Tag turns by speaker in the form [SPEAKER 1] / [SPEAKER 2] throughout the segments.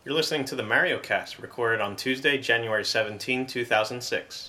[SPEAKER 1] You're listening to the Mario Cast, recorded on Tuesday, January 17, 2006.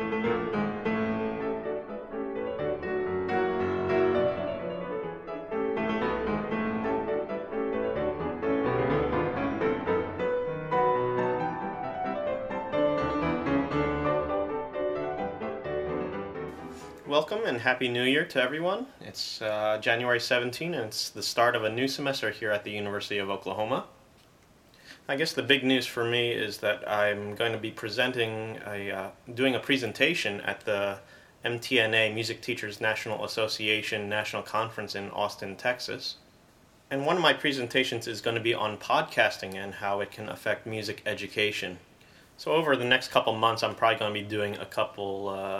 [SPEAKER 1] Welcome and Happy New Year to everyone. It's January 17 and it's the start of a new semester here at the University of Oklahoma. I guess the big news for me is that I'm going to be doing a presentation at the MTNA, Music Teachers National Association National Conference in Austin, Texas. And one of my presentations is going to be on podcasting and how it can affect music education. So over the next couple months, I'm probably going to be doing a couple,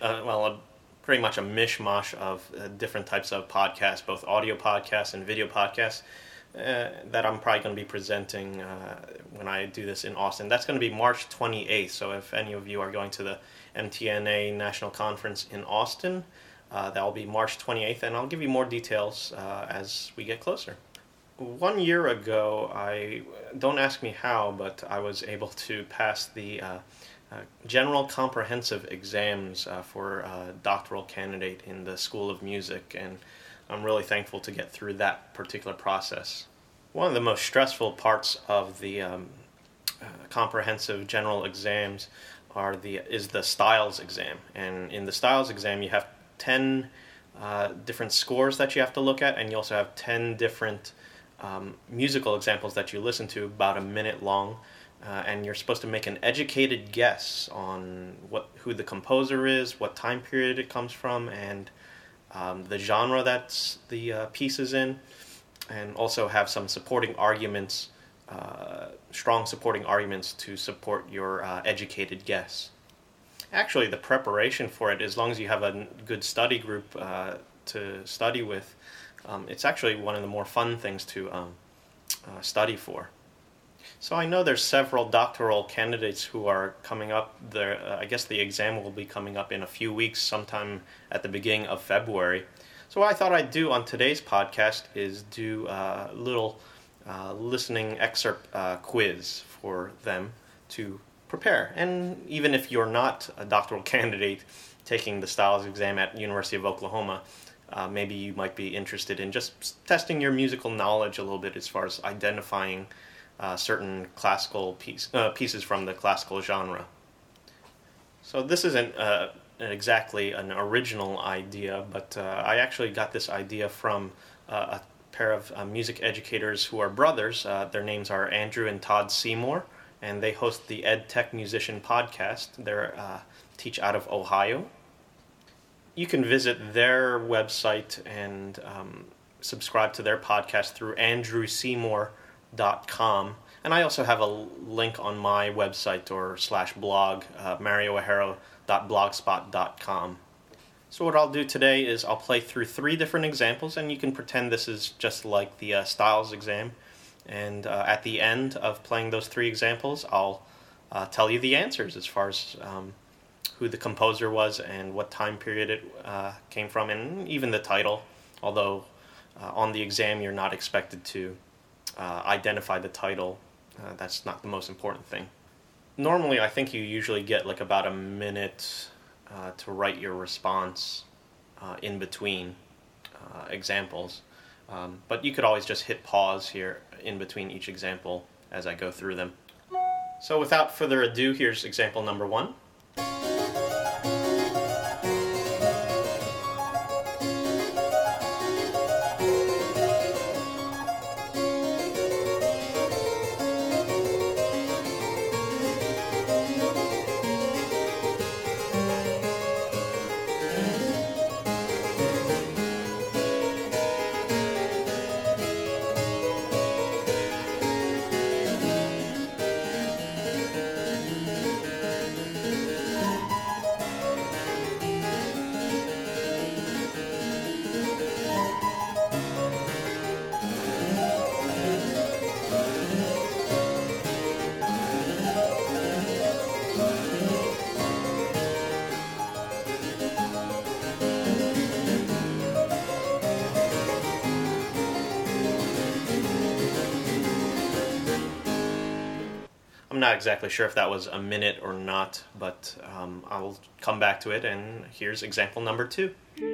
[SPEAKER 1] pretty much a mishmash of different types of podcasts, both audio podcasts and video podcasts, that I'm probably going to be presenting when I do this in Austin. That's going to be March 28th, so if any of you are going to the MTNA National Conference in Austin, that will be March 28th, and I'll give you more details as we get closer. 1 year ago, don't ask me how, but I was able to pass the general comprehensive exams for a doctoral candidate in the School of Music, and I'm really thankful to get through that particular process. One of the most stressful parts of the comprehensive general exams is the Styles exam, and in the Styles exam you have 10 different scores that you have to look at, and you also have 10 different musical examples that you listen to, about a minute long. And you're supposed to make an educated guess on who the composer is, what time period it comes from, and the genre that the piece is in, and also have some supporting arguments, strong supporting arguments to support your educated guess. Actually, the preparation for it, as long as you have a good study group to study with, it's actually one of the more fun things to study for. So I know there's several doctoral candidates who are coming up. I guess the exam will be coming up in a few weeks, sometime at the beginning of February. So what I thought I'd do on today's podcast is do a little listening excerpt quiz for them to prepare. And even if you're not a doctoral candidate taking the Styles exam at University of Oklahoma, maybe you might be interested in just testing your musical knowledge a little bit as far as identifying certain classical pieces from the classical genre. So this isn't exactly an original idea, but I actually got this idea from a pair of music educators who are brothers. Their names are Andrew and Todd Seymour, and they host the EdTech Musician podcast. They teach out of Ohio. You can visit their website and subscribe to their podcast through andrewseymour.com, and I also have a link on my website or /blog, marioahero.blogspot.com. So what I'll do today is I'll play through 3 different examples, and you can pretend this is just like the Styles exam, and at the end of playing those 3 examples, I'll tell you the answers as far as who the composer was and what time period it came from, and even the title, although on the exam you're not expected to identify the title. That's not the most important thing. Normally, I think you usually get like about a minute to write your response in between examples. But you could always just hit pause here in between each example as I go through them. So without further ado, here's example number 1. I'm not exactly sure if that was a minute or not, but I'll come back to it, and here's example number 2.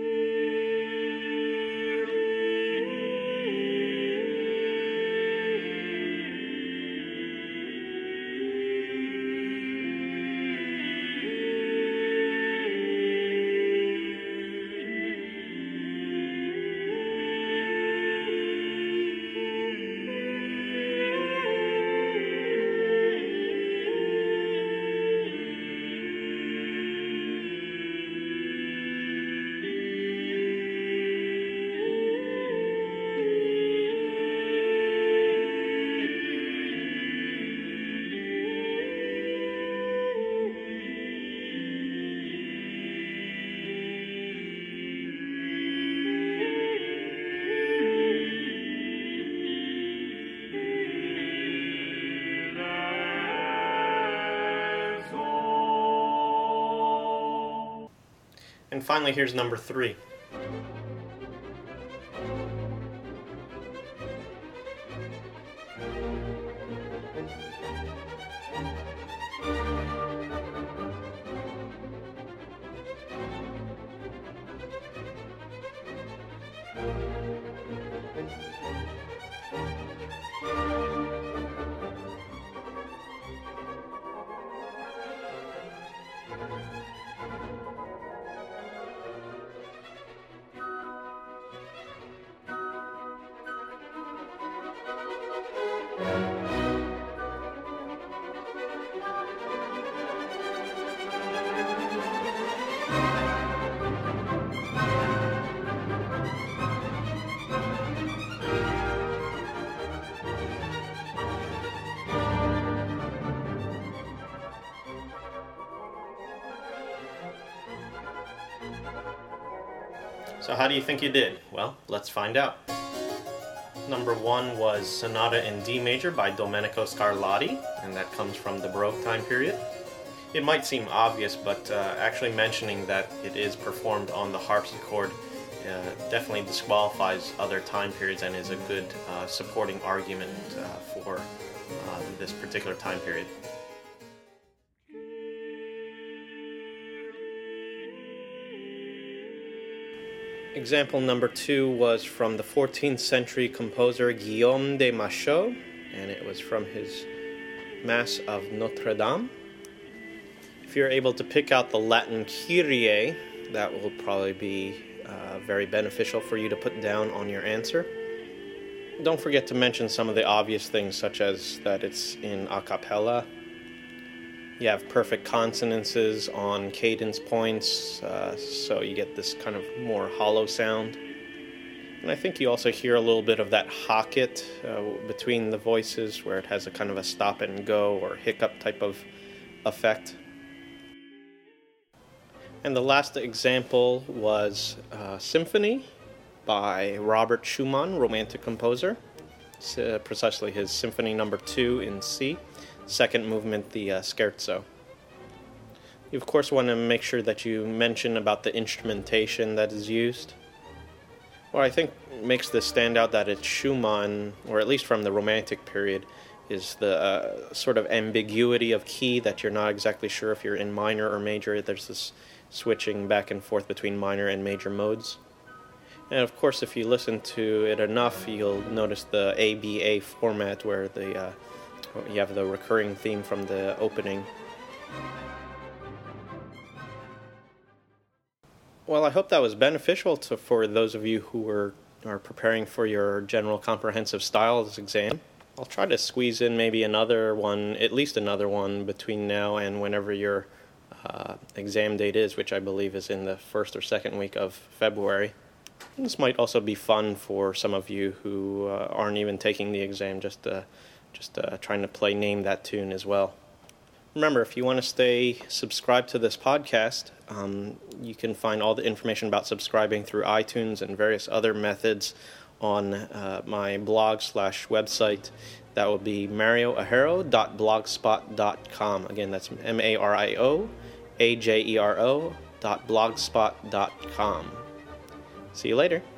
[SPEAKER 1] And finally, here's number 3. So how do you think you did? Well, let's find out. Number 1 was Sonata in D major by Domenico Scarlatti, and that comes from the Baroque time period. It might seem obvious, but actually mentioning that it is performed on the harpsichord definitely disqualifies other time periods and is a good supporting argument for this particular time period. Example number 2 was from the 14th century composer Guillaume de Machaut, and it was from his Mass of Notre Dame. If you're able to pick out the Latin Kyrie, that will probably be very beneficial for you to put down on your answer. Don't forget to mention some of the obvious things, such as that it's in a cappella. You have perfect consonances on cadence points, so you get this kind of more hollow sound. And I think you also hear a little bit of that hocket between the voices, where it has a kind of a stop and go or hiccup type of effect. And the last example was Symphony by Robert Schumann, Romantic composer. It's precisely his Symphony number 2 in C. Second movement, the scherzo. You of course want to make sure that you mention about the instrumentation that is used. What I think makes this stand out that it's Schumann, or at least from the Romantic period, is the sort of ambiguity of key, that you're not exactly sure if you're in minor or major. There's this switching back and forth between minor and major modes. And of course, if you listen to it enough, you'll notice the ABA format, where you have the recurring theme from the opening. Well, I hope that was beneficial for those of you who are preparing for your General Comprehensive Styles exam. I'll try to squeeze in maybe another one, at least another one, between now and whenever your exam date is, which I believe is in the first or second week of February. And this might also be fun for some of you who aren't even taking the exam, just trying to play Name That Tune as well. Remember, if you want to stay subscribed to this podcast, you can find all the information about subscribing through iTunes and various other methods on my blog/website. That will be marioajero.blogspot.com. Again, that's MarioAjero.blogspot.com. See you later.